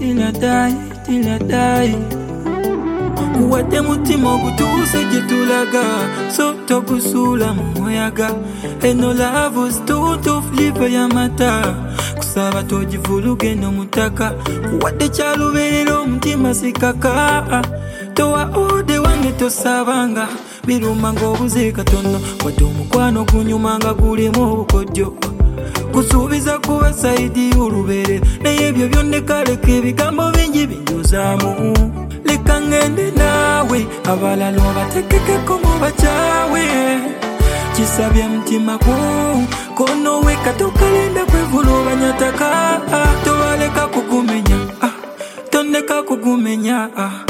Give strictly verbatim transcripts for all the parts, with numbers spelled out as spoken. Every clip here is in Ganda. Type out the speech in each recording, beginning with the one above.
till I die, till I die. Kuwate mutima ogutuse jetulaga, so tokusula muyaga. Eno love stone to flip ya mata, kusaba tojivuluge no mutaka. Kuwate chaluberero mutima sikaka, towa ode wange tosabanga. Biruma ngobuze katono, wado mukwano kunyumanga gulimu obukodyo. Kusubiza kuba saidi y'oluberera, naye ebyo byonna kaleka ebigambo bingi binjuzaamu. Leka ngende naawe, abalala obatekekeko mu bakyawe. Kisabye mutima gwo, kono weka tokalinda kwevula obanyataka. Tobaleka kugumenya, tondeka kugumenya.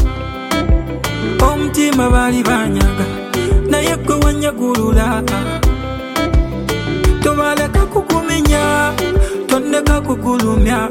Omutima baali banyaga, naye gwe wanyagulula. Tobaleka kugumenya, tondeka kugulumya.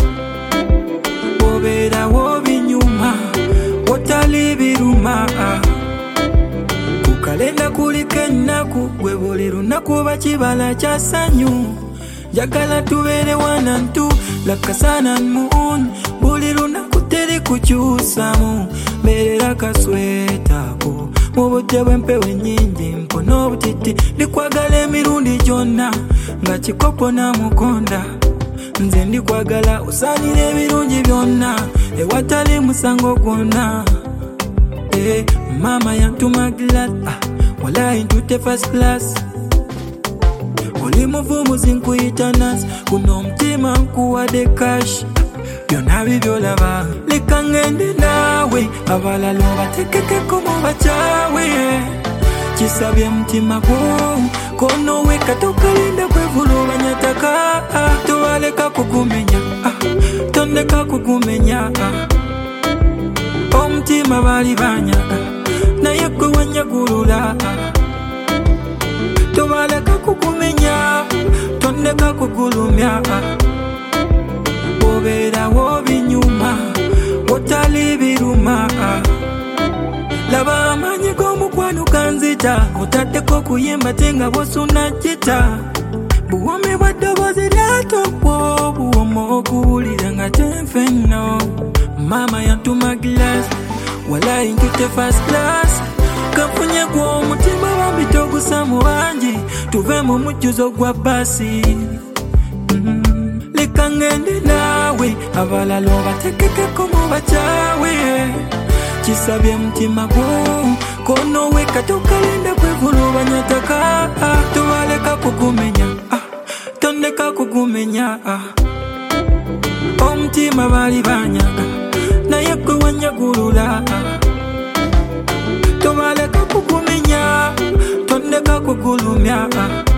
Obeera wobinyuma, wotali biruma. Kukalenda kuliko ennaku, gwe buli lunaku oba kibala kya ssanyu. Njagala tubeere wanantu, like a sun and moon. Buli lunaku teri kukyusamu, mbeerera kaswetako. Mu budde bw'empewo ennyingi mpona obutiti, ndikwagala emirundi gyonna nga kikopo namukonda. Nze ndikwagala osaanira ebirungi byonna, ewatali musango gwonna. Eh, mama yantuma glass, walayi ntute first class. Oli muvumuzi nkuyita nasi, kuno omutima nkuwadde cash. Byonna bibyolaba, leka ngende naawe, abalala obatekekeko mu bakyawe. Kisabye mutima gwo, kono weka tokalinda kwevula obanyataka. Tobaleka kugumenya, tondeka kugumenya. Omutima baali banyaga, naye gwe wanyagulula. Tobaleka kugumenya, tondeka kugulumya. Obeera wobinyuma, wotali biruma. Laba amaanyi g'omukwano ganzita, otaddeko kuyimba tenga bw'osuna jita. Buwomi bwa ddoboozi lyatokwo, buwomo okuwulira nga tenfenno. Mama yantuma glass, walayi ntute first class. Kanfunye gwo omutima bambi togusa mu bangi, tuve mu mujjuzo gwa basi. Leka ngende naawe, abalala obatekekeko mu bakyawe. Kisabye mutima gwo, kono weka tokalinda kwevula obanyataka. Tobaleka kugumenya, tondeka kugumenya. Omutima baali banyaga, naye gwe wanyagulula. Tobaleka kugumenya, tondeka kugulumya.